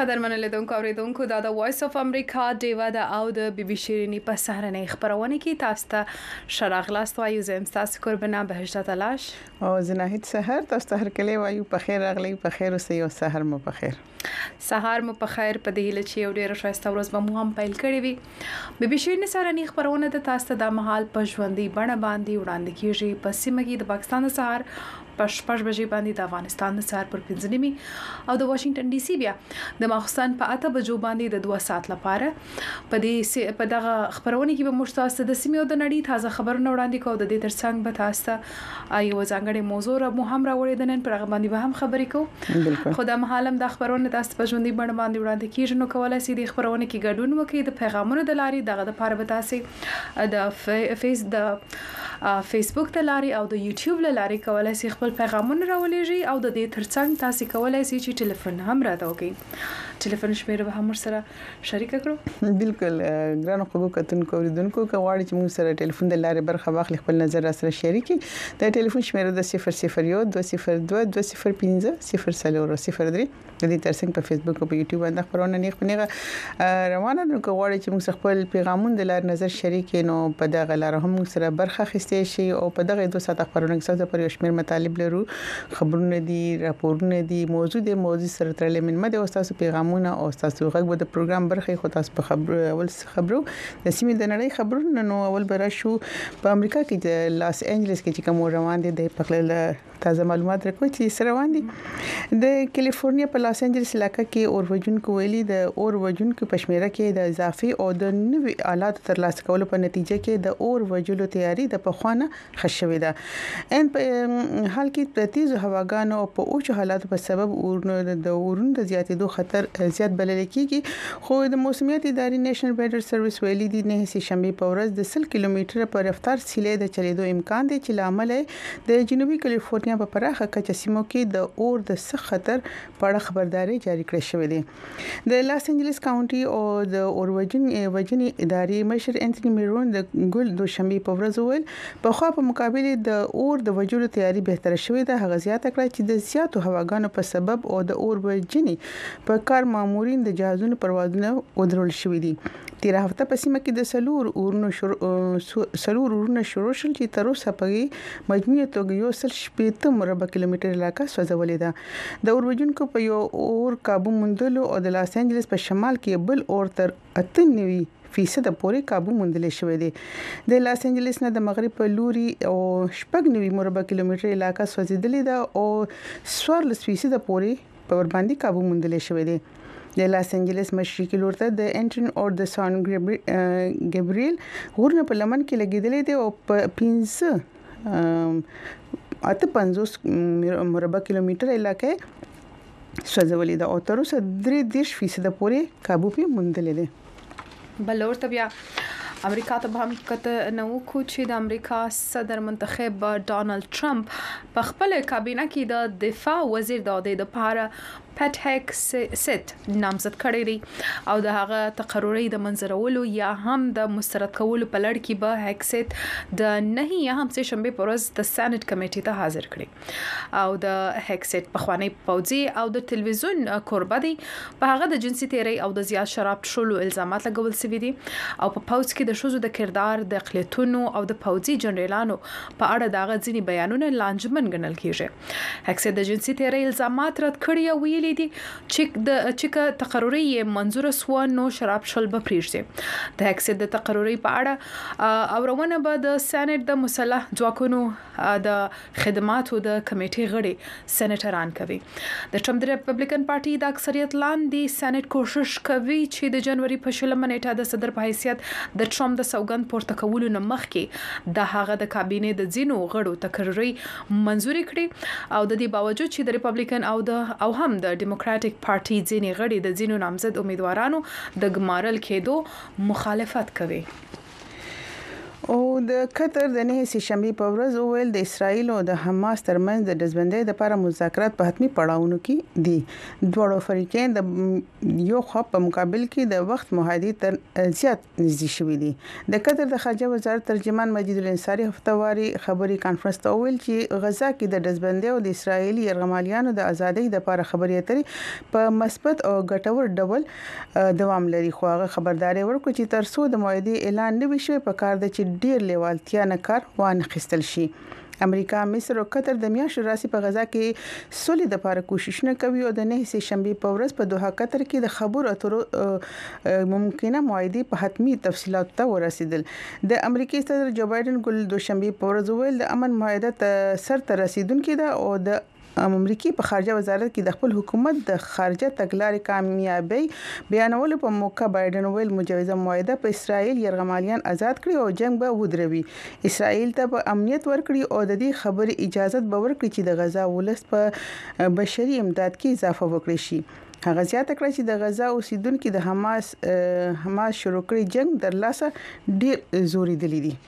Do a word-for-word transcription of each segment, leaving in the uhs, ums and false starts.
قدرمن لیدونکو اوریدونکو دا د وایس اف امریکا دیوا د او د بي بي شيرینی په سهارنۍ خبرونه کې تاسو ته شراغلاست وایو زم تاسو قربنا بهشت تلاش او زناهید سحر تاسو ته هر کله وایو په خیر راغلی په خیر اوسئ او سحر مو په خیر سهار مو په خیر په دې لچې یو ډیر ښایسته ورځ به مو هم پیل کړی وي بي بي شيرینی سهارنۍ خبرونه د تاسو ته د مهال په ژوندۍ بڼه باندې وړاندې کیږي په سیمه کې د پاکستان سهار پښ پښ بجې باندې د افغانستان د سهار پر پنځه نیمه او د واشنگټن ډي سي بیا د ماخستان په اته بجو باندې د دوه ساعت لپاره په دې په دغه خبرونه کې به مشتاسه د سیمې او د نړۍ تازه خبرونه وړاندې کوو د دې ترڅنګ به تاسو ایو ځانګړي موضوع را مو هم راوړی د نن پر هغه باندې به هم خبرې کوو خو د مهالم د خبرونه تاسو په ژوندۍ بڼه باندې وړاندې کیږي نو کولای شئ د خبرونه کې ګډون وکړئ د پیغامونو د لارې دغه د لپاره به تاسو د فیس د فیسبوک د لارې او د یوټیوب د لارې کولای شئ خپل پیغامونه راولېږئ او د دې ترڅنګ تاسو کولای شئ چې ټلیفون هم راته وکړئ ټلیفون شمیره به هم سره شریک کړو بالکل ګرانو خو کتونکو اوریدونکو کوي چې موږ سره ټلیفون د لارې برخه واخلي خپل نظر سره شریکي د ټلیفون شمیره د صفر صفر یو دوه صفر دوه دوه صفر پنځه صفر صفر صفر درې د دې ترڅنګ په فیسبوک او په یوټیوب باندې خبرونه نه خپلېږي روانه نو کوي چې موږ خپل پیغامونه د لارې نظر شریکي نو په دغه لار هم موږ سره برخه اخیستې شي او په دغه دوه ساعت خبرونه کې څه پر یو شمېر مطالب لرو خبرونه دي راپورونه دي موضوع د موضوع سره ترلې من مده او تاسو پیغامونه او تاسو غږ د پروګرام برخه خو تاسو په خبرو اول خبرو د سیمې د نړۍ خبرونه نو اول برا شو په امریکا کې د لاس انجلس کې چې کوم روان دي د پخلل تازه معلومات راکوي چې سره روان دي د کیلیفورنیا په لاس انجلس علاقې کې اور وجونکو ویلي د اور وجونکو پښمیره کې د اضافي او د نوي آلات ترلاسه کولو په نتیجه کې د اور وجلو تیاری د پخوانه خښوي ده ان په حال کې د تیز هواګانو او په اوچ حالاتو په سبب اورونو د اورونو د زیاتېدو خطر زیات بلل کېږي خو د موسمیات ادارې نېشنل ویدر سرویس ویلي دي نه سي شنبه په ورځ د سل کیلومتره په رفتار سیلې د چلیدو امکان دی چې لامل د جنوبي کیلیفورنیا په پراخه کچه سیمو کې د اور د سخت خطر په اړه خبرداري جاری کړې شوې ده د لاس انجلس کاونټي او د اور وجن وجنی ادارې مشر انټونی میرون د ګل دوشنبه په ورځ ویل په خو په مقابله د اور د وجلو تیاری بهتر شوې ده هغه زیاته کړه چې د زیاتو هواګانو په سبب او د اور وجنی په کار مامورین د جهازونو پروازونه ودرول شوې دي تیر هفته په سیمه کې د سلور اورونو شروع سلور اورونو شروع شول چې تر اوسه په مجموعي توګه یو سل شپږ مربع کیلومتر علاقه سوځولې ده د اور وجونکو په یو اور کابو مندلو او د لاس انجلس په شمال کې بل اور تر اته نوي فیصد پورې کابو موندل شوې ده د لاس انجلس نه د مغرب په لوري او شپږ نوي مربع کیلومتر علاقه سوځیدلې ده او څوارلس فیصد پورې په ور باندې کابو موندل شوې ده د لاس انجلس مشرقي لور ته د انټن او د سان ګبريل غورنه په لمن کې لګیدلې ده او په پنځه اته پنځوس مربع کیلومتر علاقه سوځولې ده او تر اوسه درې دېرش فیصد پورې کابو په موندلې ده بلور ته بیا امریکا ته هم کته نو کو چې د امریکا صدر منتخب ډانلډ ټرمپ په خپل کابینه کې د دفاع وزیر د عہده لپاره پټ هیک سیټ نامزد کړی دی او د هغه تقرری د منځرولو یا هم د مسترد کولو په لړ کې به هیک سیټ د نه یا هم سه شنبه پر ورځ د سېنات کمیټې ته حاضر کړي او د هیک سیټ په خوانی پوځي او د ټلویزیون کوربه دی په هغه د جنسي تیری او د زیات شراب ټولو الزامات لګول شوي دي او په پوځ کې د شوزو د کردار د اقلیتونو او د پوځي جنرالانو په اړه دغه ځینی بیانونه لانجمن ګڼل کیږي هیک سیټ د جنسي تیری الزامات رد کړي او ویلي دي چې د چې تقرری منظور سو نو شراب شل به پریږدي د هیک سیټ د تقرری په اړه او روانه به د سېنات د مسلح ځواکونو د خدماتو د کمیټې غړي سېنیټران کوي د ټرمپ د ریپبلیکن پارټي د اکثریت لاندې سېنات کوشش کوي چې د جنوري په شلمه نیټه د صدر په حیثیت د ټرمپ د سوګند پورته کولو نه مخکې د هغه د کابینې د ځینو غړو تقرری منزوري کړي او د دې باوجود چې د ریپبلیکن او د او هم د ډیموکراټک پارټي ځینې غړي د ځینو نامزد امیدوارانو د ګمارل کېدو مخالفت کوي او د قطر د نه سه شنبه په ورځ وویل د اسرایل او د حماس ترمنځ د دزبندۍ لپاره مذاکرات په حتمی پړاوونو کې دي. دوه فریقین د یو خو په مقابل کې د وخت معاهده تر زیات نږدې شوي دي. د قطر د خارجه وزارت ترجمان مجید الانصاری هفتواري خبري کانفرنس ته ویل چې غزا کې د دزبندۍ او د اسرایلی یرغمالیانو د ازادۍ لپاره خبري اترې په مثبت او ګټور ډول دوام لري. خو هغه خبرداري ورکړه چې تر څو د معاهده اعلان نه وشي په کار د چې ډیر لیوالتیا نه کار وانه خستل شي. امریکا، مصر او قطر د میاشتو راسي په غزا کې سولې د لپاره کوششونه کوي او د نه سه شنبه په ورځ په دوحه قطر کې د خبرو اترو ممکنه معاهده په حتمی تفصيلات ته ورسیدل. د امریکای صدر جو بایدن ګل دوشنبه په ورځ ویل د امن معاهده ته سر ته رسیدونکې ده او د امریکای په خارجه وزارت کې د خپل حکومت د خارجه تګلارې کامیابی بیانولو په موقع بایدن ویل مجوزه معاهده په اسرائیل یرغمالیان آزاد کړي او جنگ به ودروي. اسرائیل ته په امنیت ورکړي او د دې خبرې اجازه به ورکړي چې د غزا ولس په بشري امداد کې اضافه وکړي شي. هغه زیاته کړه چې د غزا اوسیدونکو د حماس حماس شروع کړی جنگ در لاسه ډیر زوري دلی دي.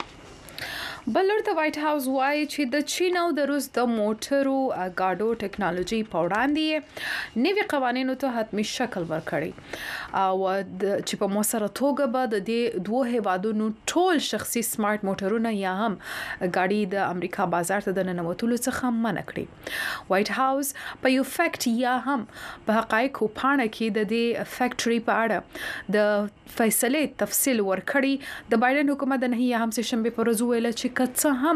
بلور د وایټ هاوس وايي چې د چین او د روس د موټرو گاډو ټیکنالوژي په وړاندې نوي قوانینو ته حتمی شکل ورکړي او چې په موثره توګه به د دې دوه هیوادونو ټول شخصي سمارټ موټرونه یا هم ګاډي د امریکا بازار ته د ننوتلو څخه منع کړي. وایټ هاوس په یو فیکټ یا هم په حقایقو پاڼه کې د دې فیکټري په اړه د فیصله تفصیل ورکړي. د بایدن حکومت د نه هم شنبه پر ورځ ویل چې کڅ هم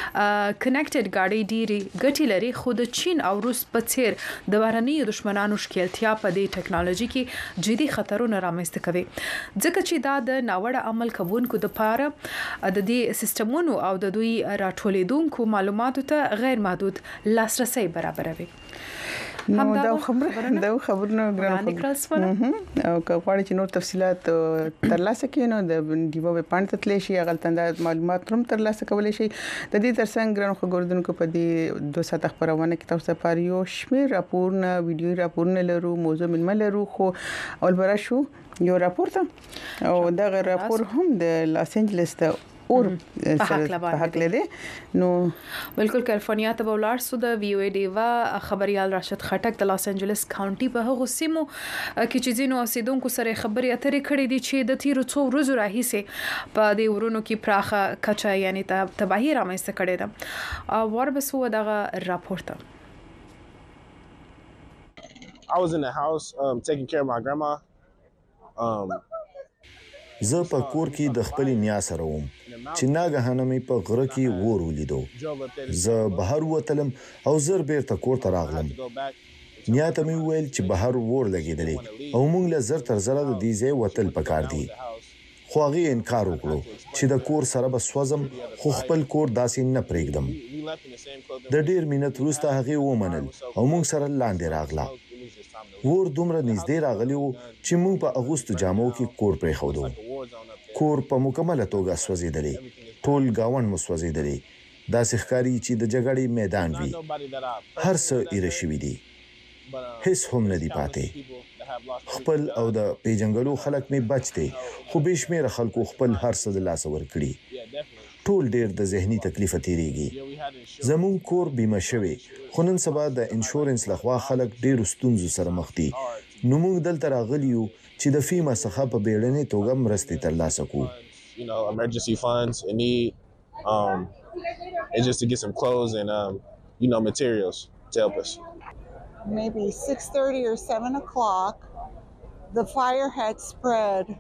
کنیکټډ ګاډي ډيري ګټي لري خو د چین او روس په څیر د بهرني دشمنانو ښکېلتیا په دې ټیکنالوژي کې جدي خطرونه رامنځته کوي ځکه چې دا د ناوړه عمل کوونکو د پاره د دې سیستمونو او د دوی راټولیدونکو معلوماتو ته غیر محدود لاسرسي برابروي. نو دا خبر دا خبرونه ګران او کله چې نور تفصيلات ترلاسه کړي نو د دیو په پاڼه تللی شي غلطنده معلومات هم ترلاسه کولای شي. د دې ترڅنګ ګران خبردونکو په دې دوه ساعت خبرونه کې تاسو لپاره یو شمیر راپورونه ویډیو راپورونه لرو موضوع ملمه لرو خو اول برا شو یو راپور ته او دا راپور هم د لاس انجلس ته اور په حق لري. نو بالکل کیلیفورنیا ته ولر سو د وی او ای ډیوا خبريال راشد خټک د لاس انجلس کاونټي په هغه سیمو کې چې زینو اوسیدونکو سره خبري اترې کړې دي چې د تیرو څو ورځې راهیسه په دې ورونو کې پراخه کچا یعنی ته تباہي رامنځته کړې ده. ور بسو دغه راپورټ I was in the house um, taking care of my grandma. Um زه په کور کې د خپل نیا سره وم چې ناګهانه مې په غره کې ور ولیدو. زه بهر وتلم او زر بیرته کور ته راغلم. نیا ته مې ویل چې بهر ور لګیدلې او موږ له زر تر زره د دې ځای وتل پکار دي. خو هغه انکار وکړو چې د کور سره به سوځم خو خپل کور داسې نه پرېږدم. د ډیر مینت وروسته هغه ومنل او موږ سره لاندې راغله. ور دومره نږدې راغلی و چې موږ په اغوستو جامو کې کور پرې خودو. کور په مکمله توګه سوځیدلی، ټول گاون مو سوځیدلی. داسې ښکاري چې د جګړې میدان وي. هر څه ایره شوي دي، هیڅ هم نه دي پاتې. خپل او د پیجنګلو خلک مې بچ دي خو بشمیره خلکو خپل هر څه د لاسه ورکړي. ټول ډیر د ذهني تکلیف تیریږي. زمون کور بیمه شوی خو نن سبا د انشورنس لخوا خلک ډیر ستونزو سره مخ دي. نو موږ دلته راغلیو چې د فیما څخه په بیړنۍ توګه مرستې ترلاسه کړو. You know, emergency funds in need um and just to get some clothes and um you know materials to help us. Maybe six thirty or seven o'clock, the fire had spread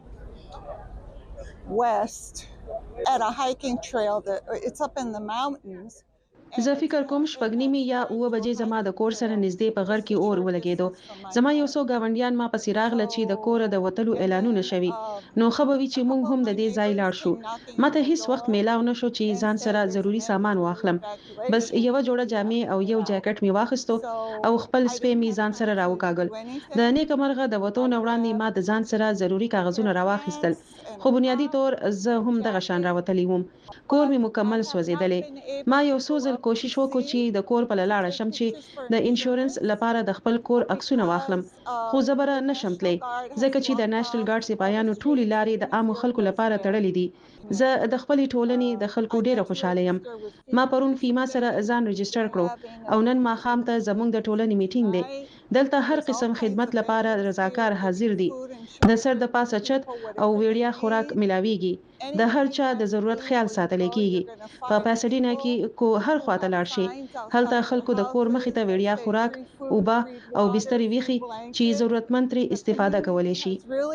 west at a hiking trail that it's up in the mountains. زه فکر کوم شپږ نیمې یا اوه بجې زما د کور سره نږدې په غر کې اور ولګېدو. زما یو څو گاونډیان ما پسې راغله چې د کور د وتلو اعلانونه شوي. نو خبروي چې موږ هم د دې ځای لاړ شو. ماته هیڅ وخت میلاو نشو چې ځان سره ضروری سامان واخلم. بس یو جوړه جامې او یو جاکټ می واخستو او خپل سپې می ځان سره راوکاګل. د نیک مرغه د وتو نه وړاندې ما د ځان سره ضروری کاغذونه راواخیستل. خو بنیادی طور زه هم دغه شان راوتلی وم. کور می مکمل سوځیدلې. ما یو څو ځل کوشش وکړ چې د کور په لاړه شم چې د انشورنس لپاره د خپل کور عکسونه واخلم خو زبر نشم تللی ځکه چې د نېشنل ګارد سپایانو ټولي لارې د عام خلکو لپاره تړلې دي زه د خپل ټولنې د خلکو ډیره خوشاله یم ما پرون فیما سره ځان ريجستره کړو او نن ما خام ته زموږ د ټولنې میټینګ دی دلته هر قسم خدمت لپاره رضاکار حاضر دي د سر د پاسه چت او ویړیا خوراک ملاويږي د هر چا د ضرورت خیال ساتل کیږي په پاسډینا کې کو هر خواته لاړ شي هلته خلکو د کور مخې ته ویړیا خوراک اوبه او بستر ویخي چې ضرورتمند ترې استفاده کولی شي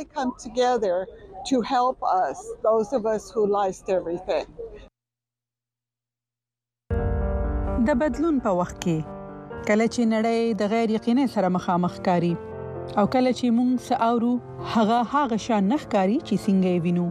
to help us those of us who lost everything. د بدلون په وخت کې کله چې نړۍ د غیر یقیني سره مخامخ کاری او کله چې موږ ساورو هغه هغه شان نخکاری چې څنګه وینو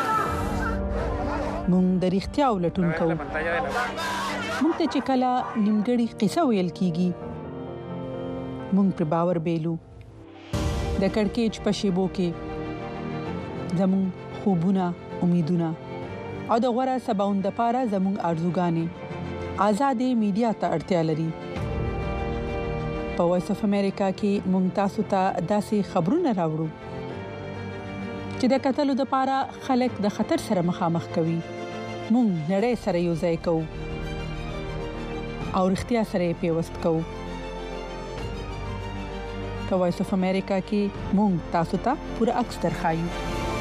موږ د اړتیا ولټون کوو موږ ته چې کله نیمګړی قصه ویل کیږي موږ پر باور بیلو د کڑکېچ په شیبو کې زموږ خوبونه امیدونه او د غوړه سباوند لپاره زموږ ارزوګانې آزادې میډیا ته اړتیا لري په وایس اف امریکا کې ممتاز ته داسې خبرونه راوړو چې د قتل لپاره خلک د خطر سره مخامخ کوي مونږ نړۍ سره یو ځای کوو او اړتیا سره پیوست کوو په وایس اف امریکا کې مونږ تاسو ته پوره عکس درخایو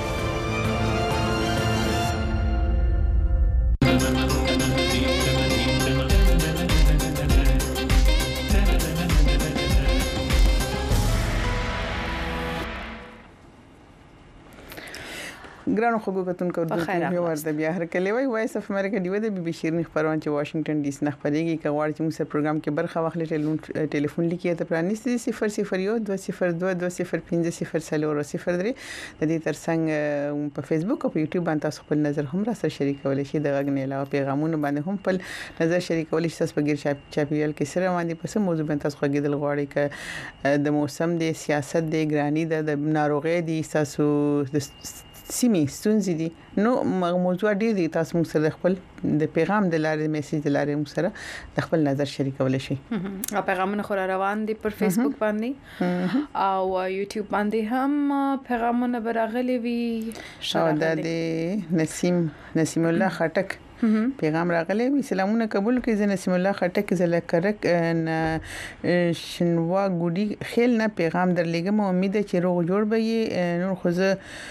ګرانو خو کتونکو د یو ورته بیا هر کله وای وایس اف امریکا دی د بي بي شيرني خبرونه چې واشنگټن ډي سي نه خبريږي کغواړي چې موږ سره پروګرام کې برخه واخلي ټلیفون لیکي ته پرانیستي صفر صفر یو دوه صفر دوه دوه صفر پنځه صفر صفر صفر درې د دې ترڅنګ په فیسبوک او په یوټیوب باندې تاسو خپل نظر هم را سره شریکولای شئ د غږ نه علاوه پیغامونه باندې هم خپل نظر شریکولای شئ تاسو په ګیر چاپیریال کې سره باندې پس موضوع باندې تاسو غږیدل غواړئ ک د موسم د سیاست د ګرانی د ناروغي د تاسو سیمې ستونزې دي نو موضوع ډېر دي تاسو موږ سره خپل د پیغام د لارې میسج د لارې موږ سره د خپل نظر شریکولای شئ او پیغامونه خو روان دي پر فیسبوک باندې او یوټیوب باندې هم پیغامونه براغلي وي او د نسیم نسیم الله خټک پیغام راغلی وی سلامونه قبول کړئ زه نسیم الله خټک زله کرک شنوا ګوډي خیل نه پیغام درلېګم امید چې روغ جوړ به نور خو زه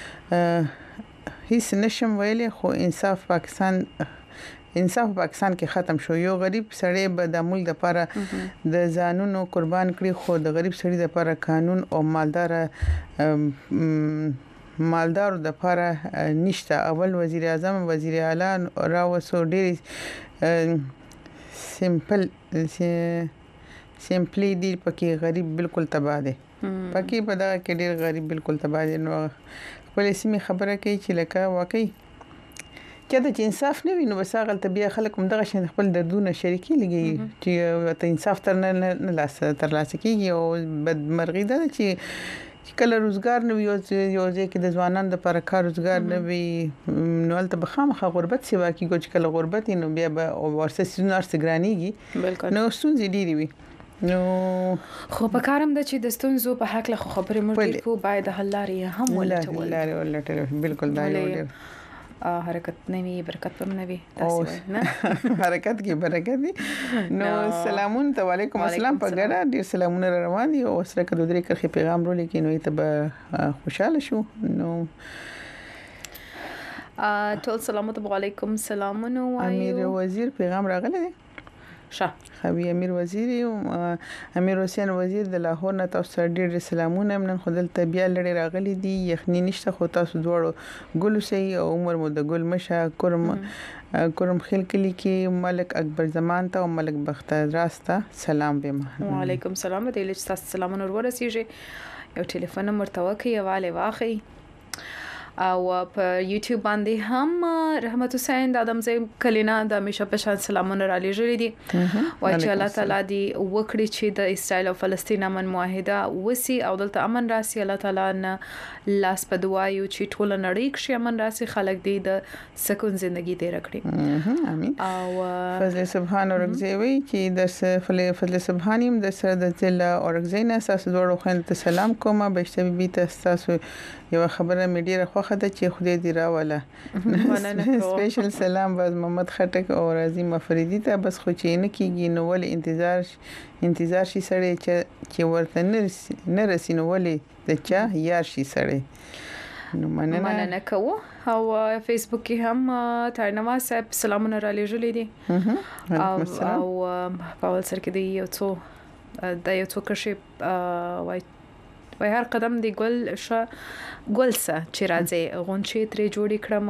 هیڅ نشم ویلې خو انصاف پاکستان انصاف پاکستان کې ختم شو یو غریب سړی به د ملک لپاره د ځانونو قربان کړي خو د غریب سړی لپاره قانون او مالدار مالدار د لپاره نشته اول وزیر اعظم وزیر اعلی راوسو ډېر سیمپل سیمپلی دی پکې غریب بالکل تباہ دی پکې په دا کې ډېر غریب بالکل تباہ دی نو خپل سیمه خبره کوي چې لکه واقعي کله چې انصاف نه وي نو بس هغه طبيعه خلک هم دغه شین خپل دردونه شریکي لګي چې ته انصاف تر نه لاس تر لاس کېږي او بدمرغي ده چې کله روزګار نه وي یو ځکه د ځوانانو لپاره کار روزګار نه وي نو البته بخامخه غربت سیوا کیږي چې کله غربت نو بیا به ورسې سينار سګرانيږي نو ستونزې ډېری وي نو خو په کارم د چې د ستونزو په حق له خبرې موږ کو باید حل لري هم ولټول لري ولټول بالکل دا یو حرکت نه وي برکت هم نه وي تاسو نه حرکت کې برکت دي نو سلامون ته وعلیکم السلام په ګډه ډیر سلامونه روان دي او سره کډو درې کرخي پیغام رو لیکي نو ته به خوشاله شو نو ټول سلامات علیکم سلامونه وایو امیر وزیر پیغام راغلی دی شه خوي امیر وزیر امیر حسین وزیر د لاهور نه تاسو ډېر سلامونه نن خدل طبيعه لړې راغلي دي یخني نشته خو تاسو دوړو ګل سي او عمر مو د ګل مشه کرم کرم خل کلی کې ملک اکبر زمان ته او ملک بختر راسته سلام به وعلیکم السلام د لچ تاسو سلامونه ورسیږي یو ټلیفون نمبر توکي حواله واخی او په یوټیوب باندې هم رحمت حسین د ادم زیم کلینا د همیشه په شان سلامونه را لېږلي دي وای چې الله تعالی دې وکړي چې د اسرائیل او فلسطین امن معاهده وسی او دلته امن راسي الله تعالی نه لاس په دعایو چې ټول نړۍ کې امن راسي خلک دې د سکون ژوندۍ تیر کړي امين او فضل سبحان اورګزوي چې د فضل سبحانیم د سر د ضلع اورګزینا تاسو دوړو خو ته سلام کوم بهشته بي تاسو یو خبره مې ډیره خوښه ده چې خدای دې راوله سپیشل سلام باز محمد خټک او رازي مفریدي ته بس خو چې نه کیږي نو ول انتظار انتظار شي سړی چې چې ورته نه رسینو ولې د چا یار شي سړی نو مننه مننه کوو او فیسبوک کې هم تارنما صاحب سلامونه را لېږلي دي او او په ول سر کې دی یو څو د یو څو کښې وای وای هر قدم دی ګل ش ګل څه چې راځي غونچې ترې جوړې کړم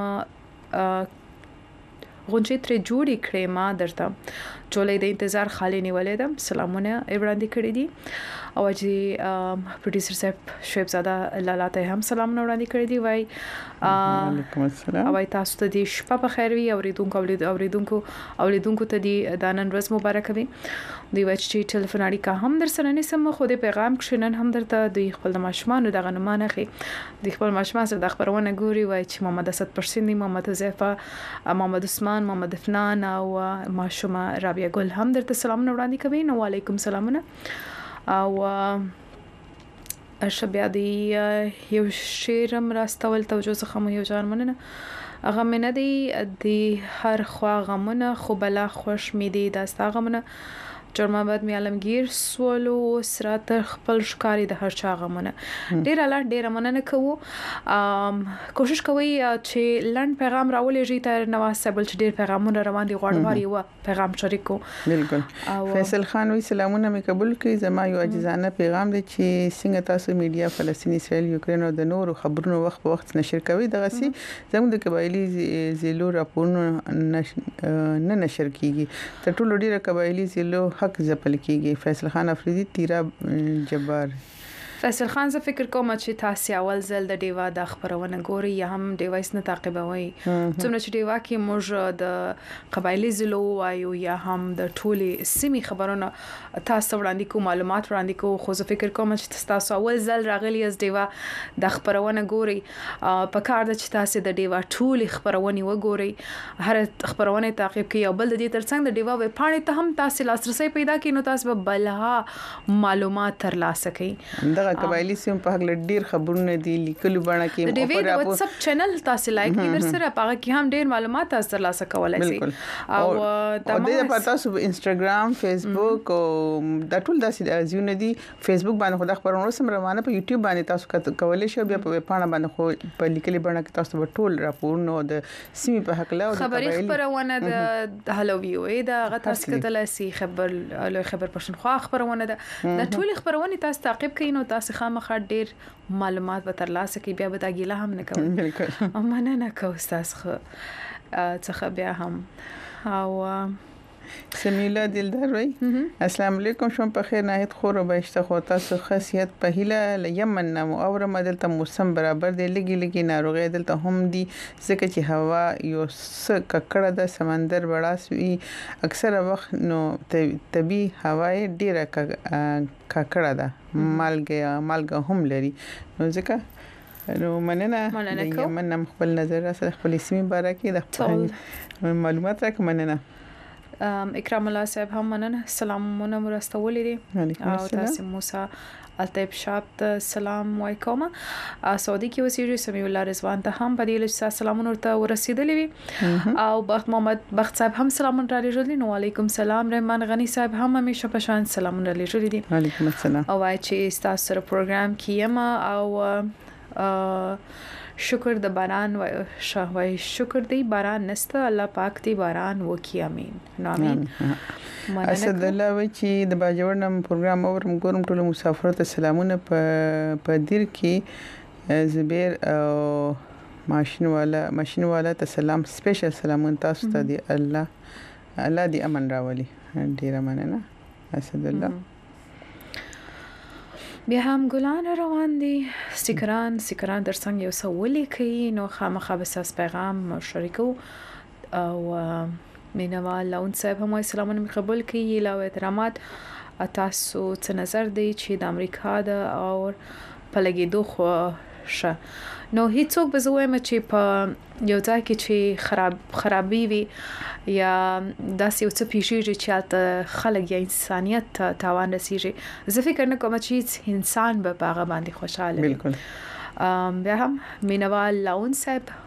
غونچې ترې جوړې کړې ما درته چولې د انتظار خالي نیولې ده سلامونه وړاندې کړې دي او چې پروډوسر صاحب شعیب زاده لالا ته هم سلامونه وړاندې کړې دي وای وعلیکم السلام او تاسو ته دې شپه په خیر وي اوریدونکو اوریدونکو اوریدونکو ته دې د نن ورځ مبارک وي دی وای چې ټلیفون اړیکه هم در سره نسم خو دې پیغام کښنن هم درته د خپل ماشومان د غنمانه خي د خپل ماشومان سره د خبرونه ګوري وای چې محمد اسد پرسینی محمد حذیفه محمد عثمان محمد فنان او ماشومه رابعه ګل هم درته سلامونه وړاندې کوي نو وعلیکم سلامونه او اشبیا دی یو شیرم راستول توجه څخه مو یو ځان مننه هغه منه دی د هر خوا غمونه خو بلا خوش می دی داستا غمونه جرماباد می عالمگیر سوالو سره تر خپل ښکاری د هر چا غمونه ډیر لاړ ډیر مننه کوو کوشش کوي چې لند پیغام راولېږي تر نواز صاحب چې ډیر پیغامونه روان دي غوړواري و پیغام شریکو بالکل فیصل خان وی سلامونه مې قبول کړي زما یو عاجزانه پیغام دی چې څنګه تاسو میډیا فلسطین اسرائیل یوکرين او د نورو خبرونو وخت په وخت نشر کوي دغه سي زموږ د قبایلی زیلو راپورونه نه نشر کیږي تر ټولو ډیره قبایلی زیلو حق ځپل کیږي فیصل خان افریدي تیرا جبار فیصل خان زه فکر کوم چې تاسو اول ځل د ډیوا د خبرونه ګوري یا هم ډیوایس نه تعقیبوي څومره چې ډیوا کې موږ د قبایلی زلو وایو یا هم د ټولي سیمې خبرونه تاسو وړاندې کوم معلومات وړاندې کوم خو زه فکر کوم چې تاسو اول ځل راغلي از ډیوا د خبرونه ګوري په کار د چې تاسو د ډیوا ټولي خبرونه وګوري هر خبرونه تعقیب کوي او بل د دې ترڅنګ د ډیوا وې پاڼې ته هم تاسو لاسرسي پیدا کړئ نو تاسو به بلها معلومات ترلاسه کړئ قبایلی سیم په هغه ډیر خبرونه دي لیکلو باندې کې د ډیوی د واتس اپ چینل تاسو لایک کړئ سره په هغه کې هم ډیر معلومات تاسو ترلاسه کولای شئ او د په تاسو انستګرام فیسبوک او د ټول داسې ازونه دي فیسبوک باندې خو د خبرونو سم روانه په یوټیوب باندې تاسو کولای شئ بیا په پاڼه باندې خو په لیکلي باندې کې تاسو ټول راپورونه د سیمې په حق له خبري خبرونه د هلو ویو دا غته سکتل سي خبر له خبر پښتونخوا خبرونه ده د ټول خبرونه تاسو تعقیب کړئ نو تاسو خامخا ډیر معلومات به ترلاسه کړئ بیا به دا ګیله هم نه کوئ بالکل مننه کوم تاسو څخه بیا هم او سمیلا دلدار وای السلام علیکم شوم په خیر نهایت خور بهشته خو تاسو خاصیت په هله یمن نو او رمدلته موسم برابر دی لګي لګي ناروغي دلته هم دي ځکه چې هوا یو څه ککړه د سمندر بڑاس وی اکثره وخت نو طبي هوا ډیره ککړه ده مالګه مالګه هم لري نو ځکه نو مننه یمن نم خپل نظر سره خپل سیمه بارکه د خپل معلومات راک مننه اکرام الله صاحب هم مننه سلامونه مرستولې دي او تاسو موسی الطيب شاب ته سلام وایکوم سعودي کې اوسېږي سمي الله رضوان ته هم په دې لږ سلامونه ورته ورسېدلې وي او بخت محمد بخت صاحب هم سلامونه را لېږلي نو وعلیکم السلام رحمان غنی صاحب هم همیشه په شان سلامونه را لېږلي دي وعلیکم السلام او وايي چې تاسو سره پروګرام کیما او شکر د باران و شهوي شکر دی باران نسته الله پاک دی باران وکي امين نو امين اسد الله و چې د باجوړنم پروګرام اورم ګورم ټول مسافر ته سلامونه په په دیر کې زبیر او ماشين والا ماشين والا ته سلام سپیشل سلامونه تاسو ته دی الله الله دی امن راولي ډیر مننه اسد الله بیا هم ګلان روان دي سټیکران سټیکران درڅنګ یو څه ولیکي نو خامخا به تاسو پیغام شریکو او مینوال لون صاحب هم سلامونه می قبول کړي لا احترامات تاسو څه نظر دی چې د امریکا د او پلګېدو خو شه نو هیڅوک به زه وایم چې په یو ځای کې چې خراب خرابي وي یا داسې یو څه پیښیږي چې هلته خلک یا انسانیت ته تاوان رسیږي زه فکر نه کوم چې انسان به په هغه باندې خوشحاله وي بالکل بیا هم مینوال لاون صاحب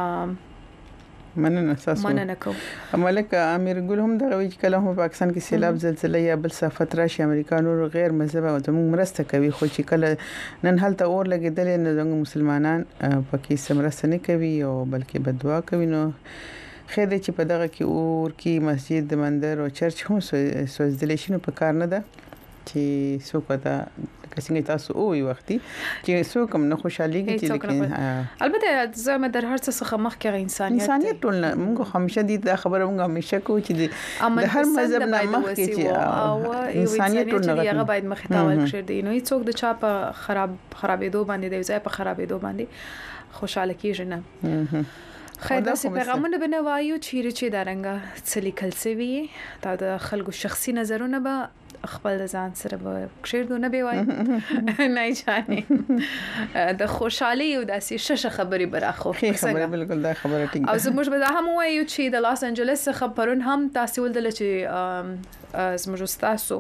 مننه تاسو مننه کوم ملک امیر ګل هم دغه وی کله هم پاکستان کې سیلاب زلزلہ یا بل صفت راشي امریکانو غیر مذهب او زموږ مرسته کوي خو چې کله نن هلته اور لګیدل نه زموږ مسلمانان پکې سمرسته نه کوي او بلکې بدوا کوي نو خیر دې چې په دغه کې اور کې مسجد مندر او چرچ هم سوځدل شي نو په کار نه ده چې څوک دا کسینګ تاسو او وي وختي چې څوک هم نه خوشاليږي چې لیکن البته زما در هر څه څخه مخ کې انسانيت انسانيت ټول موږ همیشه دي دا خبره موږ همیشه کوو چې د هر مذهب نه مخ کې چې انسانيت ټول نه هغه باید مخ ته ول کړی نو هیڅوک د چا په خراب خرابېدو باندې د ځای په خرابېدو باندې خوشاله کیږي نه خیر داسې پیغامونه بنوایو چې چې دارنګه څلی کلسوي دا د خلکو شخصي نظرونه به خپل ځان سره به کښېږدو نه به وای نه جانې د خوشحالي او داسې ششه خبرې براخو خبره بالکل دا خبره ټینګه او زموږ به هم وایو چې د لاس انجلس څخه پرون هم تاسو ولدل چې زموږ تاسو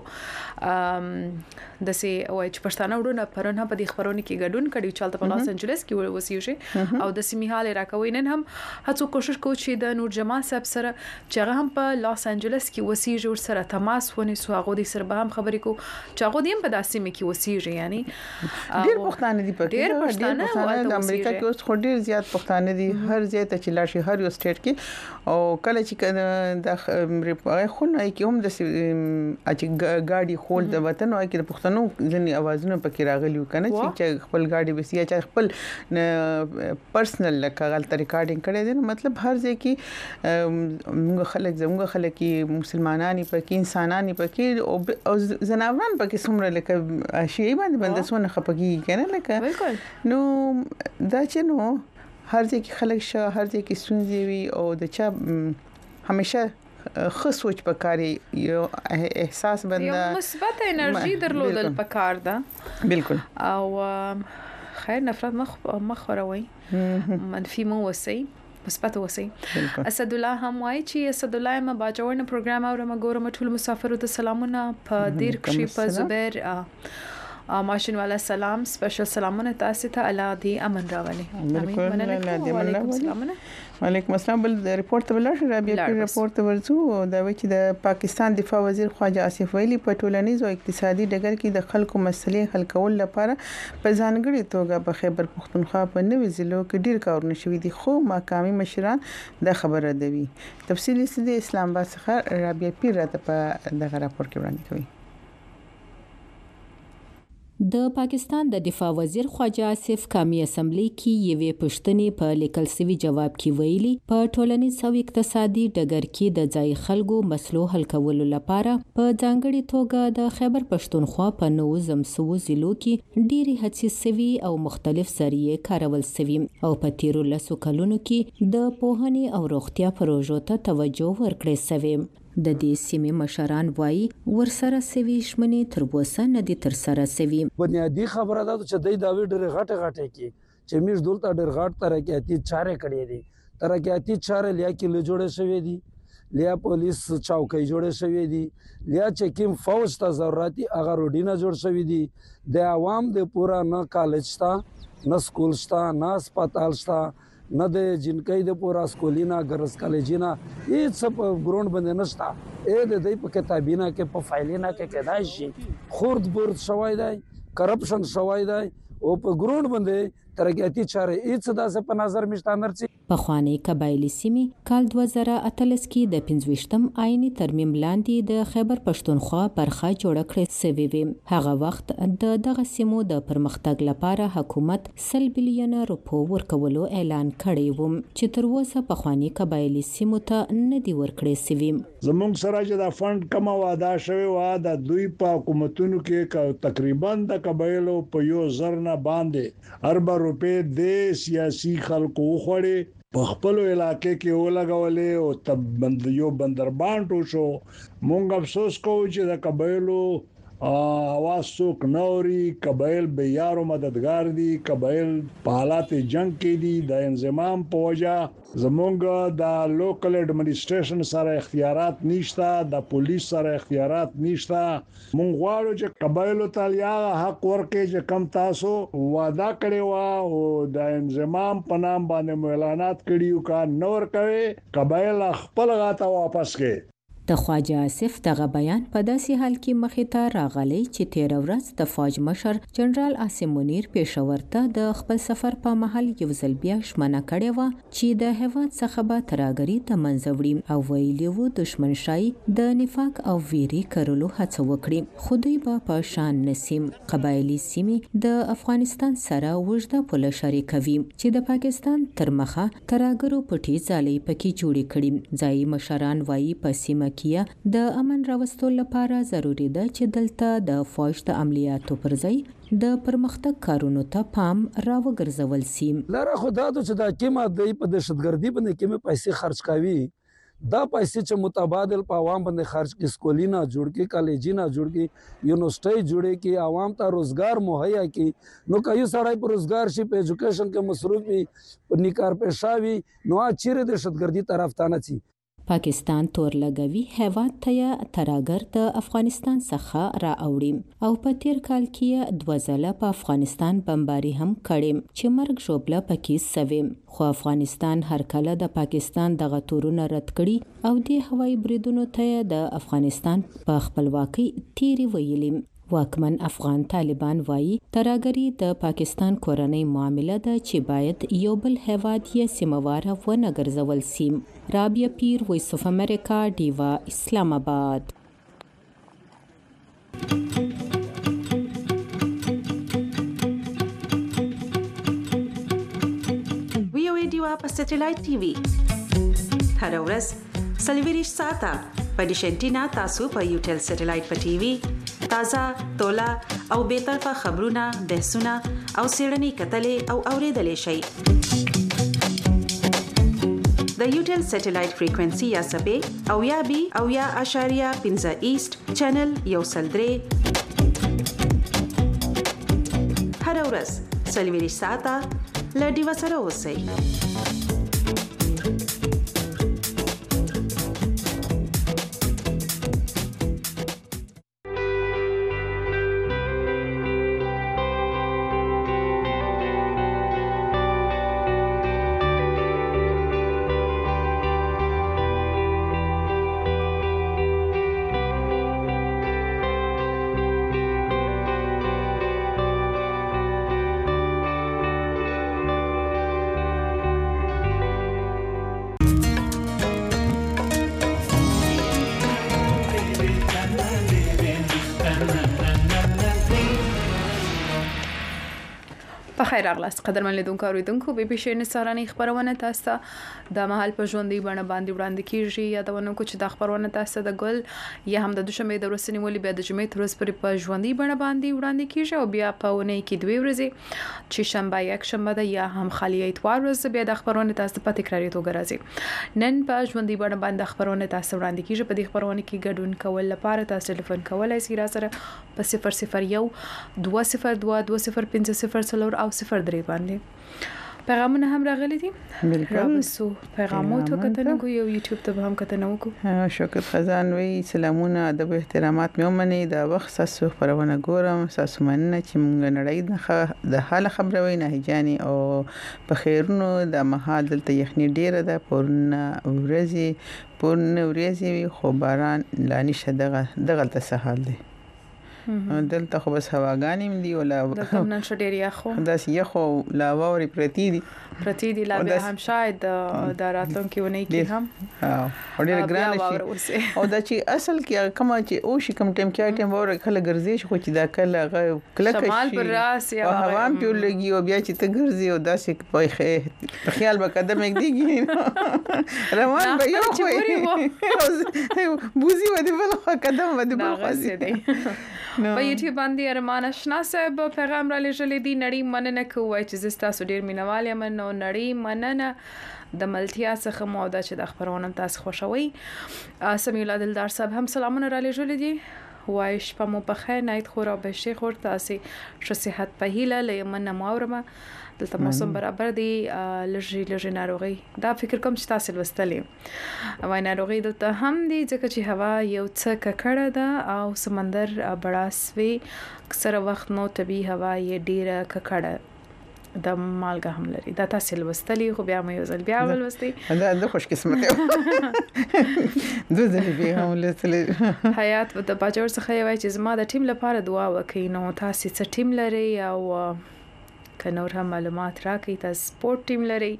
د سي وای چې پښتانه وډونه پرون هم په دې خبرونه کې ګډون کړي چې په لاس انجلس کې وسیږي او د سیمه حال راکوي نن هم هڅه کوشش کوي چې د نور جماعت صاحب سره چې هغه هم په لاس انجلس کې وسیږي ور سره تماس ونی سو هغه د سره به هم خبرې کو چې هغه دیم په داسې مې کې وسیږي یعنی ډیر پښتانه دي په ډیر پښتانه د امریکا کې اوس خو ډیر زیات پښتانه دي هر ځای ته چې لاشي هر یو سټیټ کې او کله چې د خونه کې هم د چې ګاډي خول د وطن او کې د پښتنو ځنی اوازونه پکې راغلي کنه چې خپل ګاډي بسیا چې خپل پرسنل لکه غلط ریکارډینګ کړي دي مطلب هر ځای کې موږ خلک زموږ خلک کې مسلمانانی پکې انسانانی پکې او زناوران پکې څومره لکه شی باندې بندسونه خپګي کنه لکه نو دا چې نو هر ځای کې خلک شه هر ځای کې سونځي وي او د چا همیشه خو سوچ پکاري یو احساس بنده مثبت انرژي درلودل پکار ده بالکل او خیر نفرت مخ مخ وروي منفي مو وسي مثبت وسي اسد الله هم وای چې اسد الله ما باجوړنه پروګرام او ما ګورم ټول مسافرو ته سلامونه په دیر کښې په زبیر ماشین والا سلام سپیشل سلامونه تاسو ته الله دې امن راولي امين وعليكم السلام وعليكم السلام بل ریپورت ته ولر رابعه پیر ریپورت ورڅو دا و چې د پاکستان دفاع وزیر خواجه آصف ویلي په ټولنیز او اقتصادي ډګر کې د خلکو مسلې حل کول لپاره په ځانګړي توګه په خیبر پختونخوا په نوي ضلعو کې ډیر کارونه شوي دي خو مقامي مشران د خبره دوي تفصیلی د اسلام آباد څخه رابعه پیر راته په دغه راپور کې وړاندې کوي د پاکستان د دفاع وزیر خواجه آصف قومي اسمبلی کې یوې پښتنې په لیکل سوي جواب کې ویلي په ټولنیز او اقتصادي ډګر کې د ځای خلکو مسلو حل کولو لپاره په ځانګړي توګه د خیبر پښتونخوا په نو زمسو ضلعو کې ډېری هڅې سوي او مختلف ذریعې کارول سوي او په تیرو لسو کلونو کې د پوهنې او روغتیا پروژو ته توجه ورکړې سوي د دې سیمې مشران وایي ورسره سوي شمنې تر اوسه نه دي تر سره سوي بنیادی خبره ده چې دای دا وی ډېر غټه غټه کې چې موږ دلته ډېر غټ ترقیاتي چارې کړې دي ترقیاتي چارې لیا کې له جوړې شوې دي لیا پولیس چوکۍ جوړې شوې دي لیا چې کوم فوج ته ضرورتي هغه روډینه جوړ شوې دي د عوام د پورا نه کالج تا نه سکول شتا نه هسپتال شتا نه د جنکۍ د پورا سکولینا ګرس کالجینا هیڅ په ګراوند باندې نشتا اې د دې په کتابینا کې په فایلینا کې کېدای شي خورد برد شوی دی کرپشن شوی دی او په ګراوند باندې ترقیاتي چارې هیڅ داسې په نظر مشته نرسي. پخوانی قبایلی سیمې کال دوه زره اتلس کې د پنځويشتم آئینی ترمیم لاندې د خیبر پښتونخوا برخه جوړه کړې سوې وې. هغه وخت د دغه سیمو د پرمختګ لپاره حکومت سل بلیونه روپو ورکولو اعلان کړی و چې تر اوسه پخوانی قبایلی سیمو ته نه دی ورکړی سوي. زموږ سره چې د فند کومه واده شوی و د دوی په حکومتونو کې تقریبا د قبایلو په یو زر نه باندې اربع روپې د سیاسي خلکو خوړې په خپل علاقې کې ولګولې او تب یو بندربان ټو شو. مونږ افسوس کوو چې د قبایلو اواز څوک نوري. قبایل به یارو مددگار دي. قبایل په حالات جنگ کې دي. د انضمام په وجه زمونږ د لوکل اډمنسټریشن سره اختیارات نشته. د پولیس سره اختیارات نشته. مونږ غواړو چې قبایلو ته یا حق ورکړي چې کم تاسو وعده کړی و او د انضمام په نام باندې اعلانات کړیو کا نور کوي قبایل خپل غاته واپس کړي. د خواجه آصف دغه بیان په داسې حال کې مخې ته راغلی چې تیر ورځ د فوج مشر جنرال عاصم منیر پېښور ته د خپل سفر په مهال یو ځل بیا ژمنه کړې وه چې د هېواد څخه به ترهګري ته منځه وړي او ویلي وو دښمنشایي د نفاق او ویرې کرلو هڅه وکړي خو دوی به په شان نسیم. قبایلي سیمې د افغانستان سره اوږده پوله شریکوي چې د پاکستان تر مخه ترهګرو پټې ځالۍ پکې جوړې کړي. ځایي مشران وایي په سیمه د امن راوستلو لپاره ضروری ده چې دلته د فوج د عملیاتو پر ځای د پرمختګ کارونو ته پام راوګرځول سي. لاره خدا ته چې دا کیمه د په دهشتګردي باندې کیمه پیسې خرج کوي دا پیسې چې متبادل په عوام باندې خرج کی سکولینا جوړ کی کالجینا جوړ کی یونیورسيټي جوړې کی عوام ته روزګار مهیا کی نو کایو سړی په روزګار شي په ایجوکیشن کې مصروف وي په نیکار پېښاوي نو چیرې دهشتګردي طرف ته نه چی. پاکستان تور لګوي هیواد ته یا ترهګر د افغانستان څخه را اوړي او په تیر کال کې دوه ځله په افغانستان بمباري هم کړي چې مرګ ژوبله پکې سوي. خو افغانستان هر کله د پاکستان دغه تورونه رد کړي او د هوایي بریدونو ته د افغانستان په خپلواکۍ تیری ویلي. واکمن افغان طالبان وایي ترهګري د پاکستان کورنۍ معامله ده چې باید یو بل هیواد یې سیمواره ونه ګرځول سي. رابعه پیر، وایس اف امریکا، ډیوا، اسلام آباد. وی او ډیوا په سټلایټ ټي وي هر ورځ څلوېښت ساعته په ډیش انټینا تاسو په یوټل سټلایټ په ټي وي تازه، تولا او بې طرفه خبرونه، بحثونه او څېړنې کتلې او اورېدلې شئ. د یوټل سټلایټ فریکوئنسي یا څپې او یا بي او یا اشاریه پنځه ایست چینل یو سل درې هر ورځ څلوېښت ساعته له ډیوا سره اوسئ. خیر اغلاس قدرمن لیدونکو اوریدونکو بي بي سي نصراني خبرونه تاسو د محل په ژوندۍ بڼه باندې وړاندې کیږي. یادونه کو چې د خبرونه تاسو د ګل یا هم د دوشنبه د ورځې نیولې بیا د جمعې تر ورځې پورې په ژوندۍ بڼه باندې وړاندې کیږي او بیا په ونې کې دوه ورځې چې شنبه یک شنبه ده یا هم خالی اتوار ورځ بیا د خبرونه تاسو په تکراري توګه راځي. نن په ژوندۍ بڼه باندې خبرونه تاسو وړاندې کیږي. په دې خبرونه کې ګډون کول لپاره تاسو ټلیفون کولای شئ را سره په صفر صفر یو دوه صفر دوه دوه صفر پنځه صفر څلور او صفر درې باندې پیغامونه هم راغلي دي. راوسو پیغامونه ته کتنه کو یو یوټیوب ته هم کتنه وکړو. شوکت خزان وی سلامونه ادب احترامات مې ومني د وخت ساسو خبرونه ګورم ساسو مننه چې مونږ نړۍ د حال خبره وای نه هجاني او په خیرونو د مهال دلته یخني ډیره ده پورن ورځي پورن ورځي خو باران لانی شدغه دغه ته سهال دي دلته خو بس هواګانې دی ولا دلته نن شو ډیر یخو دا یخ او لا ووري پرتی دي پرتی دي لا به هم شاید د راتلونکي ونی کې هم او ډیر ګران شي او دا چې اصل کې کوم چې او شي کوم ټیم کې ټیم وره کله ګرځي شي خو چې دا کله کله کې شمال پر راس یا هوا په لګي او بیا چې ته ګرځي او داسې په خیال به قدم یک دیږي روان به یو خو بوزي ودی بل قدم ودی بل خو په یوټیوب باندې ارمان آشنا صاحب پیغام را لېږلی دی نړۍ مننه کوي چې زه ستاسو ډیر مینوال یم نو نړۍ مننه د ملتیا څخه مو دا چې د خبرونه تاسو خوښوي. سمیع الله دلدار صاحب هم سلامونه را لېږلی دي وای شپه مو په خیر نایت خورا به شي خور تاسو ښه صحت په هیله لمنه ماورمه دلته موسم برابر دی لږی لږی ناروغي دا فکر کوم چې تاسو لوستلې وای ناروغي دلته هم دی ځکه چې هوا یو څه ککړه ده او سمندر بڑاسوي اکثر وخت نو طبي هوا یې ډیره ککړه د مالګه هم لري دا تاسو لوستلې خو بیا مې یو ځل بیا ولوستي دا د خوش قسمت یو دوه ځلې بیا هم لوستلې حیات د باجور څخه وای چې زما د ټیم لپاره دعا وکړئ نو تاسو څه ټیم لري او که نور هم معلومات راکړئ تاسو سپورت ټیم لري